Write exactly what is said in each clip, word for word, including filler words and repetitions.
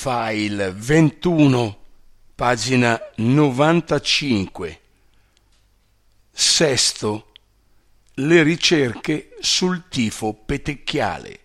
File ventuno, pagina novantacinque. Sesto. Le ricerche sul tifo petecchiale.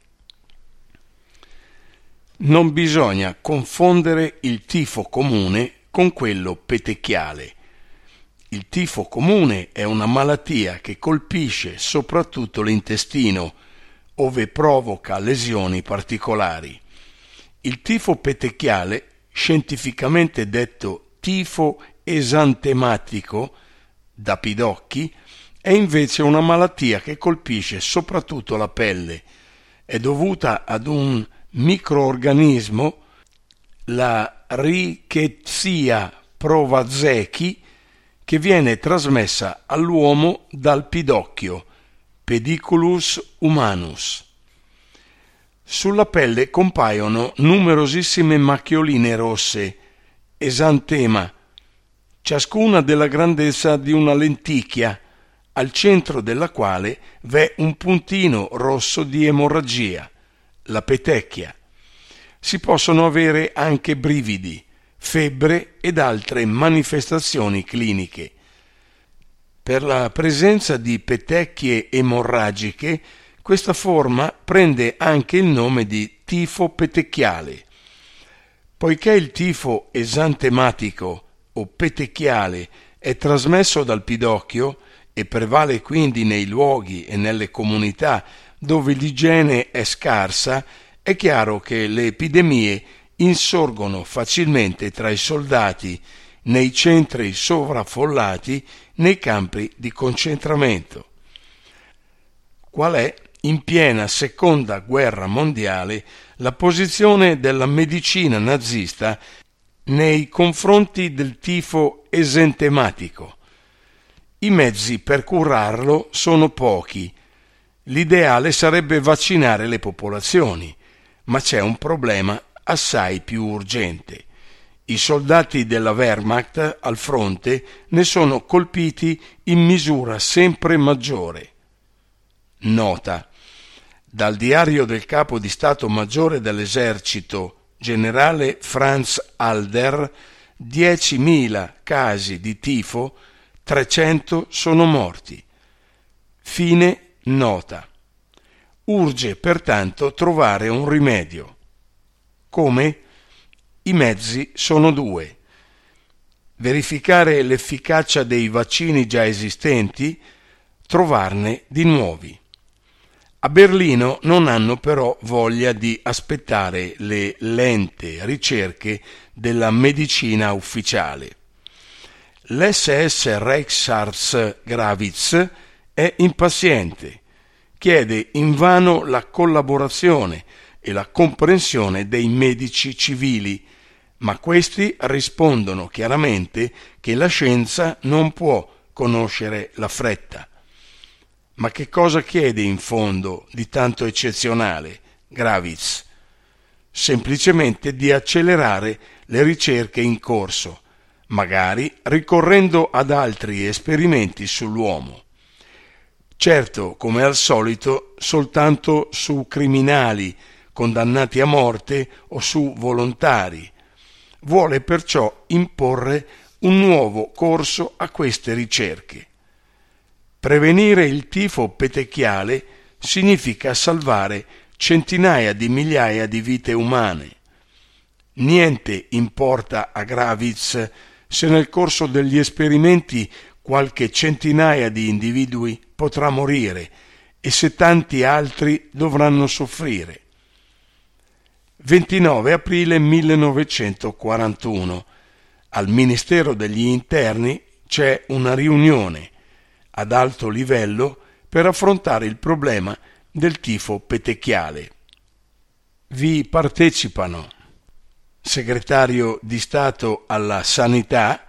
Non bisogna confondere il tifo comune con quello petecchiale. Il tifo comune è una malattia che colpisce soprattutto l'intestino, ove provoca lesioni particolari. Il tifo petecchiale, scientificamente detto tifo esantematico, da pidocchi, è invece una malattia che colpisce soprattutto la pelle. È dovuta ad un microorganismo, la Rickettsia prowazekii, che viene trasmessa all'uomo dal pidocchio, Pediculus humanus. Sulla pelle compaiono numerosissime macchioline rosse, esantema, ciascuna della grandezza di una lenticchia, al centro della quale v'è un puntino rosso di emorragia, la petecchia. Si possono avere anche brividi, febbre ed altre manifestazioni cliniche. Per la presenza di petecchie emorragiche, questa forma prende anche il nome di tifo petecchiale. Poiché il tifo esantematico o petecchiale è trasmesso dal pidocchio e prevale quindi nei luoghi e nelle comunità dove l'igiene è scarsa, è chiaro che le epidemie insorgono facilmente tra i soldati, nei centri sovraffollati, nei campi di concentramento. Qual è, in piena seconda guerra mondiale, la posizione della medicina nazista nei confronti del tifo esantematico? I mezzi per curarlo sono pochi. L'ideale sarebbe vaccinare le popolazioni, ma c'è un problema assai più urgente. I soldati della Wehrmacht al fronte ne sono colpiti in misura sempre maggiore. Nota: dal diario del capo di Stato Maggiore dell'Esercito, generale Franz Halder, diecimila casi di tifo, trecento sono morti. Fine nota. Urge pertanto trovare un rimedio. Come? I mezzi sono due: verificare l'efficacia dei vaccini già esistenti, trovarne di nuovi. A Berlino non hanno però voglia di aspettare le lente ricerche della medicina ufficiale. L'esse esse Reichsarzt-Grawitz è impaziente, chiede invano la collaborazione e la comprensione dei medici civili, ma questi rispondono chiaramente che la scienza non può conoscere la fretta. Ma che cosa chiede in fondo di tanto eccezionale Grawitz? Semplicemente di accelerare le ricerche in corso, magari ricorrendo ad altri esperimenti sull'uomo. Certo, come al solito, soltanto su criminali condannati a morte o su volontari. Vuole perciò imporre un nuovo corso a queste ricerche. Prevenire il tifo petecchiale significa salvare centinaia di migliaia di vite umane. Niente importa a Grawitz se nel corso degli esperimenti qualche centinaia di individui potrà morire e se tanti altri dovranno soffrire. ventinove aprile millenovecentoquarantuno. Al Ministero degli Interni c'è una riunione ad alto livello per affrontare il problema del tifo petecchiale. Vi partecipano Segretario di Stato alla Sanità.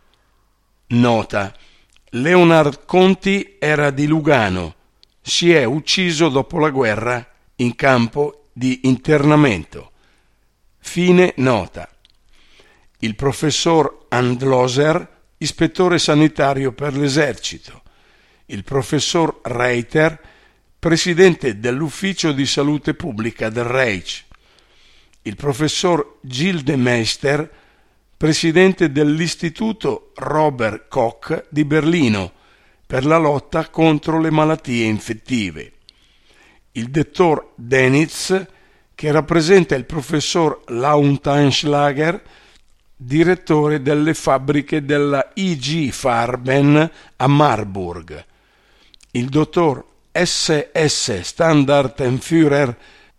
Nota: Leonard Conti era di Lugano, si è ucciso dopo la guerra in campo di internamento. Fine nota. Il professor Andloser, ispettore sanitario per l'esercito. Il professor Reiter, presidente dell'ufficio di salute pubblica del Reich. il professor Gildemeister, presidente dell'Istituto Robert Koch di Berlino per la lotta contro le malattie infettive, il dottor Denitz, che rappresenta il professor Lautenschlager, direttore delle fabbriche della I G Farben a Marburg, il dottor S S Standartenführer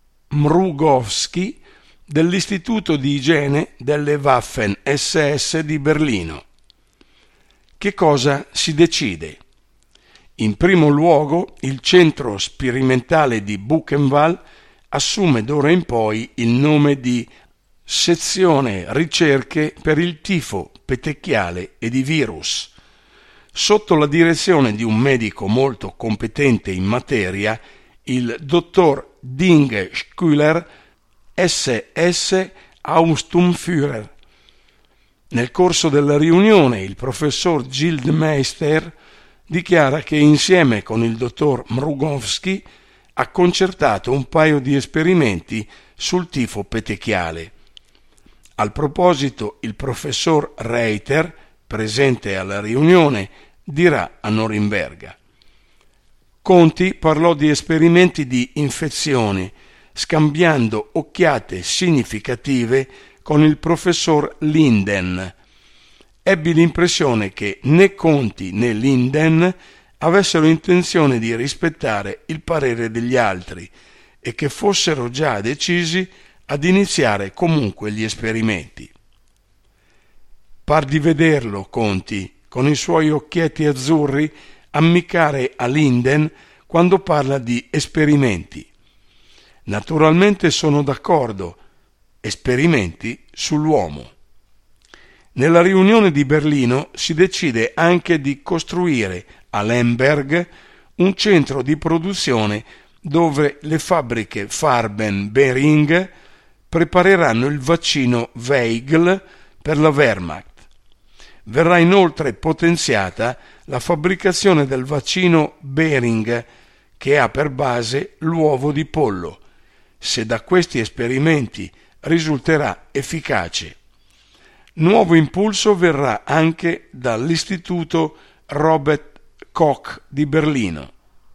Mrugowski dell'Istituto di Igiene delle Waffen S S di Berlino. Che cosa si decide? In primo luogo, il centro sperimentale di Buchenwald assume d'ora in poi il nome di Sezione Ricerche per il tifo petecchiale ed i virus, sotto la direzione di un medico molto competente in materia, il dottor Ding Schüler, S S Aussturmführer. Nel corso della riunione il professor Gildemeister dichiara che insieme con il dottor Mrugowski ha concertato un paio di esperimenti sul tifo petecchiale. Al proposito, il professor Reiter, presente alla riunione, dirà a Norimberga: Conti parlò di esperimenti di infezioni, scambiando occhiate significative con il professor Linden. Ebbi l'impressione che né Conti né Linden avessero intenzione di rispettare il parere degli altri e che fossero già decisi ad iniziare comunque gli esperimenti. Par di vederlo Conti, con i suoi occhietti azzurri, ammiccare a Linden quando parla di esperimenti. Naturalmente sono d'accordo, esperimenti sull'uomo. Nella riunione di Berlino si decide anche di costruire a Lemberg un centro di produzione dove le fabbriche Farben-Behring prepareranno il vaccino Weigl per la Wehrmacht. Verrà inoltre potenziata la fabbricazione del vaccino Behring, che ha per base l'uovo di pollo, se da questi esperimenti risulterà efficace. Nuovo impulso verrà anche dall'Istituto Robert Koch di Berlino.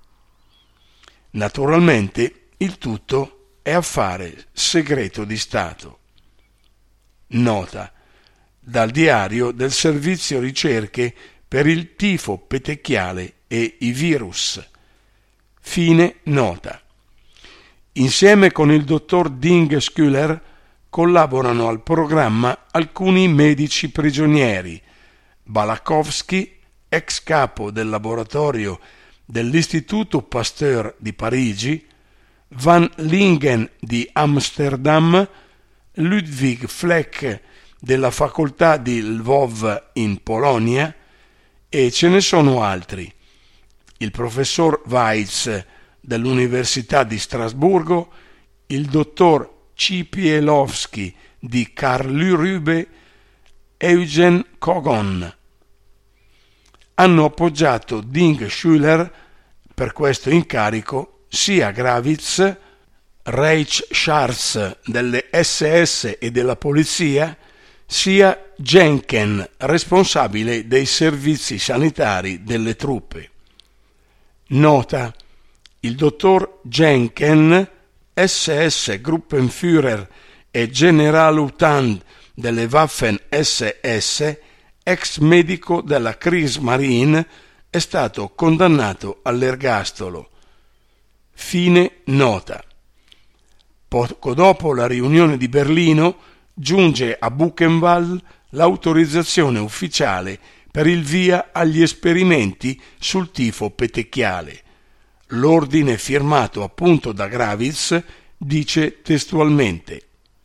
Naturalmente il tutto è affare segreto di Stato. Nota dal diario del Servizio Ricerche per il tifo petecchiale e i virus. Fine nota. Insieme con il dottor Ding Schüler collaborano al programma alcuni medici prigionieri: Balakovsky, ex capo del laboratorio dell'Istituto Pasteur di Parigi, Van Lingen di Amsterdam, Ludwig Fleck della facoltà di Lwów in Polonia, e ce ne sono altri: il professor Weitz dell'Università di Strasburgo, il dottor Cipielowski di Karlsruhe, Eugen Kogon. Hanno appoggiato Ding Schüler per questo incarico sia Gravitz, Reich Scharz delle S S e della polizia, sia Jenken, responsabile dei servizi sanitari delle truppe. Nota: il dottor Jenken, S S Gruppenführer e Generalleutnant delle Waffen S S, ex medico della Kriegsmarine, è stato condannato all'ergastolo. Fine nota. Poco dopo la riunione di Berlino giunge a Buchenwald l'autorizzazione ufficiale per il via agli esperimenti sul tifo petecchiale. L'ordine firmato appunto da Gravitz dice testualmente: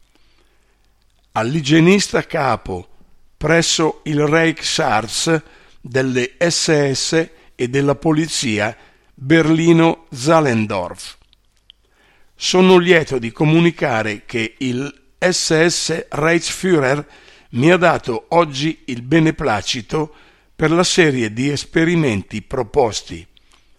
all'igienista capo presso il Reichsarzt delle S S e della polizia Berlino-Zallendorf. Sono lieto di comunicare che il S S Reichsführer mi ha dato oggi il beneplacito per la serie di esperimenti proposti.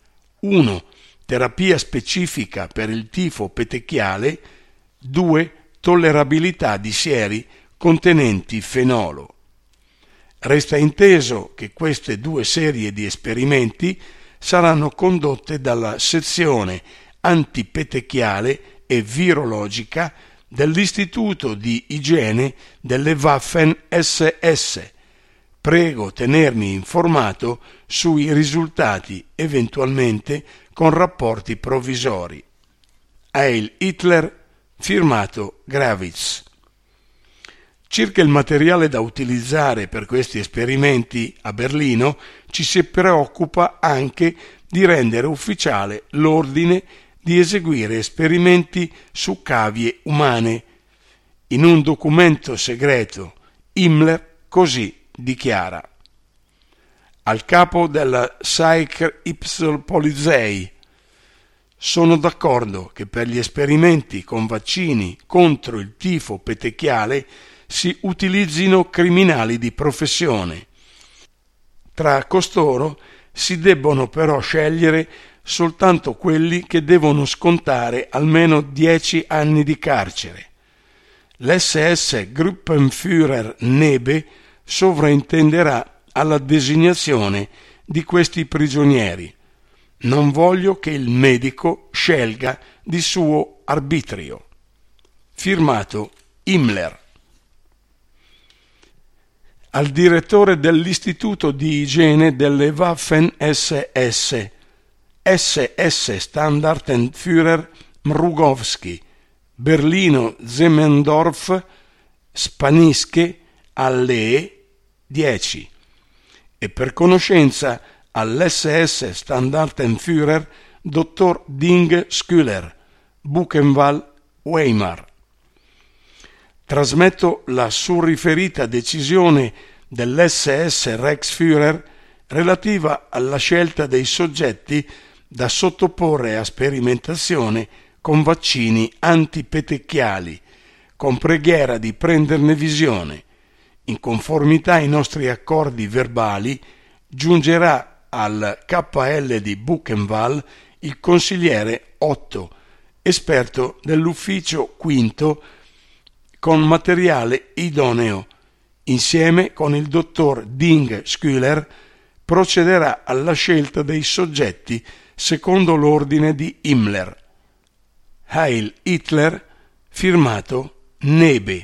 uno. Terapia specifica per il tifo petecchiale. due. tollerabilità di sieri contenenti fenolo. Resta inteso che queste due serie di esperimenti saranno condotte dalla sezione antipetecchiale e virologica dell'Istituto di Igiene delle Waffen esse esse. Prego tenermi informato sui risultati, eventualmente con rapporti provvisori. Heil Hitler, firmato Gravitz. Circa il materiale da utilizzare per questi esperimenti a Berlino, ci si preoccupa anche di rendere ufficiale l'ordine di eseguire esperimenti su cavie umane. In un documento segreto, Himmler così dichiara: al capo della Sicherheitspolizei: sono d'accordo che per gli esperimenti con vaccini contro il tifo petecchiale si utilizzino criminali di professione. Tra costoro si debbono però scegliere soltanto quelli che devono scontare almeno dieci anni di carcere. L'esse esse Gruppenführer Nebe sovraintenderà alla designazione di questi prigionieri. Non voglio che il medico scelga di suo arbitrio. Firmato Himmler. Al direttore dell'Istituto di Igiene delle Waffen esse esse, esse esse Standartenführer Mrugowski, Berlino Zemmendorf, Spanische, Allee, dieci, e per conoscenza all'esse esse Standartenführer dottor Ding Schüler, Buchenwald, Weimar. Trasmetto la surriferita decisione dell'esse esse Reichsführer relativa alla scelta dei soggetti da sottoporre a sperimentazione con vaccini antipetecchiali, con preghiera di prenderne visione. In conformità ai nostri accordi verbali, giungerà al K L di Buchenwald il consigliere Otto, esperto dell'ufficio quinto, con materiale idoneo. Insieme con il dottor Ding Schüler procederà alla scelta dei soggetti secondo l'ordine di Himmler. Heil Hitler, firmato Nebe.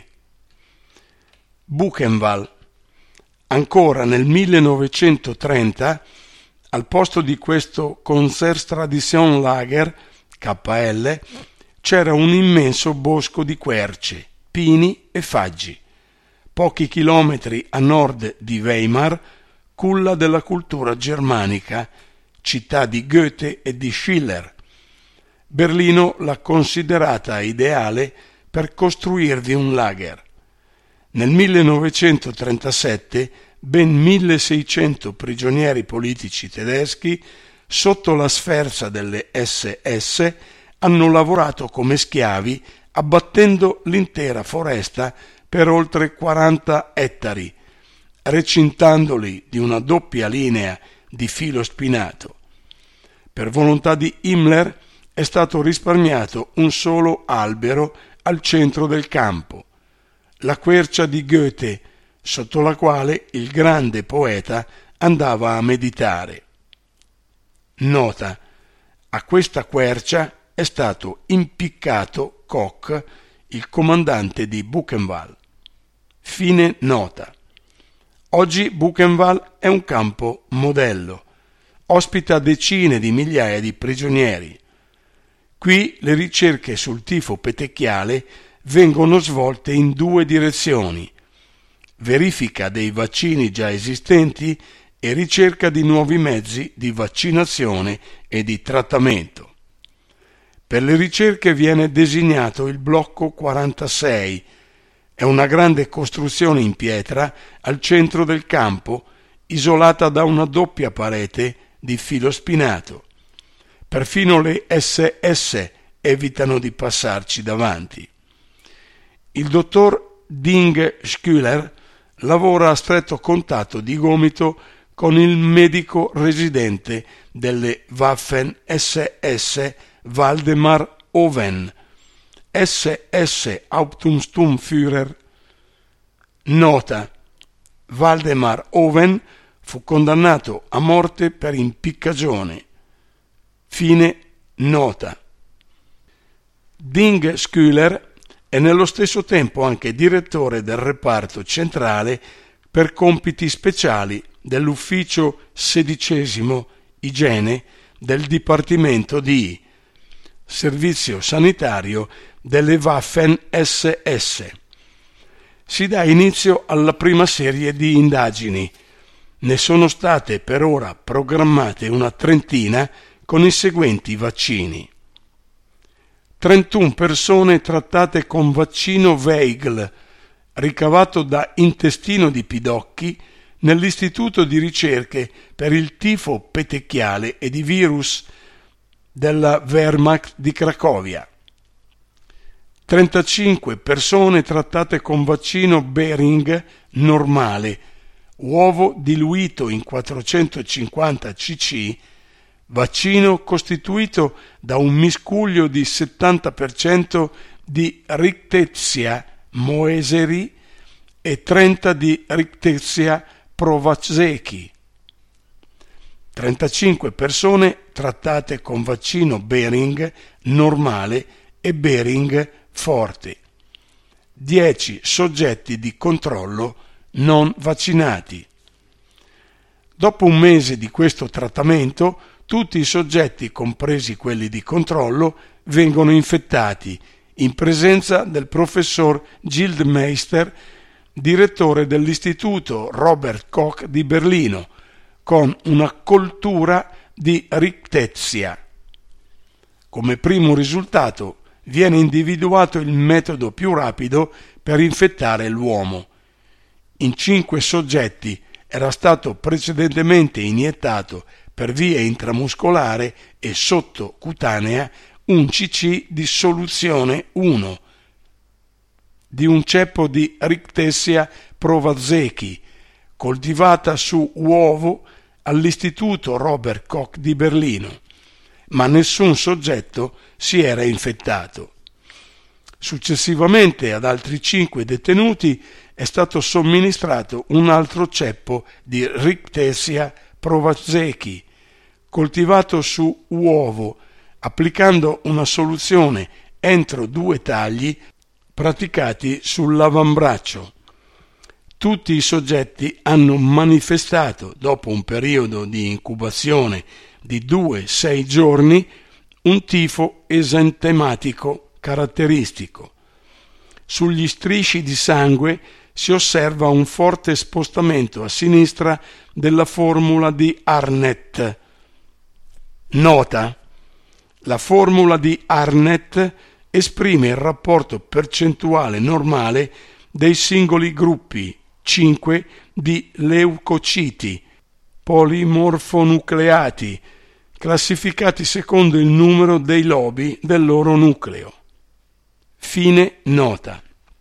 Buchenwald. Ancora nel millenovecentotrenta, al posto di questo Konzerttraditionslager K L, c'era un immenso bosco di querce, pini e faggi. Pochi chilometri a nord di Weimar, culla della cultura germanica, città di Goethe e di Schiller. Berlino l'ha considerata ideale per costruirvi un lager. Nel millenovecentotrentasette ben milleseicento prigionieri politici tedeschi, sotto la sferza delle esse esse, hanno lavorato come schiavi abbattendo l'intera foresta per oltre quaranta ettari, recintandoli di una doppia linea di filo spinato. Per volontà di Himmler è stato risparmiato un solo albero al centro del campo, la quercia di Goethe, sotto la quale il grande poeta andava a meditare. Nota: a questa quercia è stato impiccato Koch, il comandante di Buchenwald. Fine nota. Oggi Buchenwald è un campo modello. Ospita decine di migliaia di prigionieri. Qui le ricerche sul tifo petecchiale vengono svolte in due direzioni: verifica dei vaccini già esistenti e ricerca di nuovi mezzi di vaccinazione e di trattamento. Per le ricerche viene designato il blocco quarantasei. È una grande costruzione in pietra al centro del campo, isolata da una doppia parete di filo spinato. Perfino le esse esse evitano di passarci davanti. Il dottor Ding Schüler lavora a stretto contatto di gomito con il medico residente delle Waffen esse esse Waldemar Owen. S S Hauptsturmführer. Nota: Waldemar Owen fu condannato a morte per impiccagione. Fine nota. Ding Schuyler è nello stesso tempo anche direttore del reparto centrale per compiti speciali dell'ufficio sedicesimo Igiene del Dipartimento di Servizio Sanitario delle Waffen S S. Si dà inizio alla prima serie di indagini. Ne sono state per ora programmate una trentina con i seguenti vaccini. trentuno persone trattate con vaccino Weigl, ricavato da intestino di pidocchi nell'Istituto di ricerche per il tifo petechiale e di virus della Wehrmacht di Cracovia. trentacinque persone trattate con vaccino Behring normale, uovo diluito in quattrocentocinquanta cc, vaccino costituito da un miscuglio di settanta per cento di Rickettsia moeseri e trenta di Rickettsia prowazeki. trentacinque persone trattate con vaccino Behring normale e Behring forte. dieci soggetti di controllo non vaccinati. Dopo un mese di questo trattamento, tutti i soggetti, compresi quelli di controllo, vengono infettati in presenza del professor Gildmeister, direttore dell'Istituto Robert Koch di Berlino, con una coltura di Rickettsia. Come primo risultato viene individuato il metodo più rapido per infettare l'uomo. In cinque soggetti era stato precedentemente iniettato per via intramuscolare e sottocutanea un cc di soluzione uno di un ceppo di Rickettsia prowazeki, coltivata su uovo all'Istituto Robert Koch di Berlino, ma nessun soggetto si era infettato. Successivamente ad altri cinque detenuti è stato somministrato un altro ceppo di Rickettsia prowazeki, coltivato su uovo, applicando una soluzione entro due tagli praticati sull'avambraccio. Tutti i soggetti hanno manifestato, dopo un periodo di incubazione di due sei giorni, un tifo esantematico caratteristico. Sugli strisci di sangue si osserva un forte spostamento a sinistra della formula di Arnett. Nota: la formula di Arnett esprime il rapporto percentuale normale dei singoli gruppi cinque di leucociti polimorfonucleati, classificati secondo il numero dei lobi del loro nucleo. Fine nota.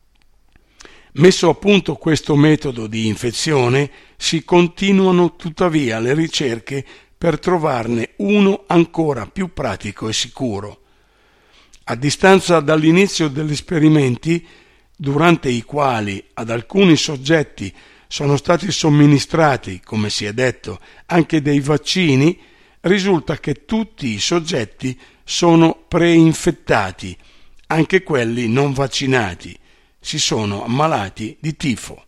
Messo a punto questo metodo di infezione, si continuano tuttavia le ricerche per trovarne uno ancora più pratico e sicuro. A distanza dall'inizio degli esperimenti, durante i quali ad alcuni soggetti sono stati somministrati, come si è detto, anche dei vaccini, risulta che tutti i soggetti sono preinfettati, anche quelli non vaccinati, si sono ammalati di tifo.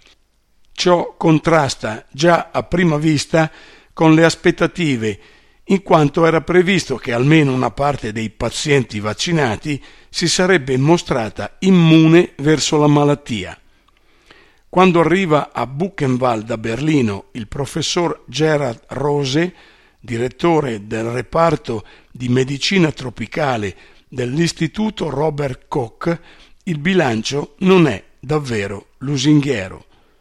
Ciò contrasta già a prima vista con le aspettative, in quanto era previsto che almeno una parte dei pazienti vaccinati si sarebbe mostrata immune verso la malattia. Quando arriva a Buchenwald a Berlino il professor Gerhard Rose, direttore del reparto di medicina tropicale dell'Istituto Robert Koch, il bilancio non è davvero lusinghiero.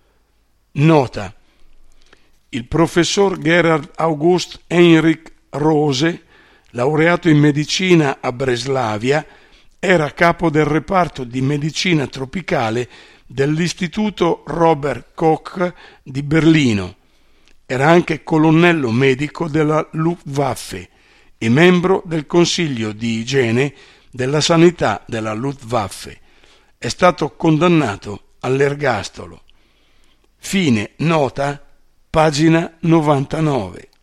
Nota: il professor Gerhard August Heinrich Rose, laureato in medicina a Breslavia, era capo del reparto di medicina tropicale dell'Istituto Robert Koch di Berlino. Era anche colonnello medico della Luftwaffe e membro del Consiglio di Igiene della sanità della Luftwaffe. È stato condannato all'ergastolo. Fine nota, pagina novantanove.